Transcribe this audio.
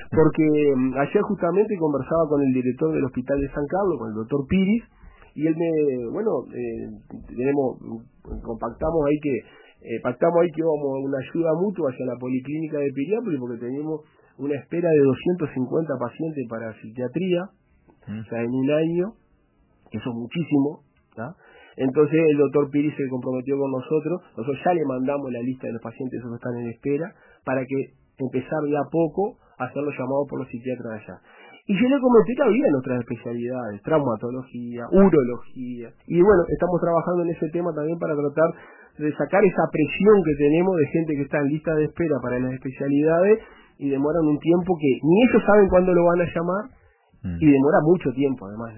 porque ayer justamente conversaba con el director del Hospital de San Carlos, con el doctor Piris, y él pactamos ahí que íbamos a una ayuda mutua hacia la policlínica de Piriápolis, porque tenemos una espera de 250 pacientes para psiquiatría, o sea, en un año, que eso es muchísimo, ¿tá? Entonces el doctor Piri se comprometió con nosotros ya le mandamos la lista de los pacientes esos que están en espera, para que empezar de a poco a hacer los llamados por los psiquiatras allá. Y yo le comenté que había en otras especialidades, traumatología, urología, y bueno, estamos trabajando en ese tema también para tratar de sacar esa presión que tenemos de gente que está en lista de espera para las especialidades y demoran un tiempo que ni ellos saben cuándo lo van a llamar y demora mucho tiempo además.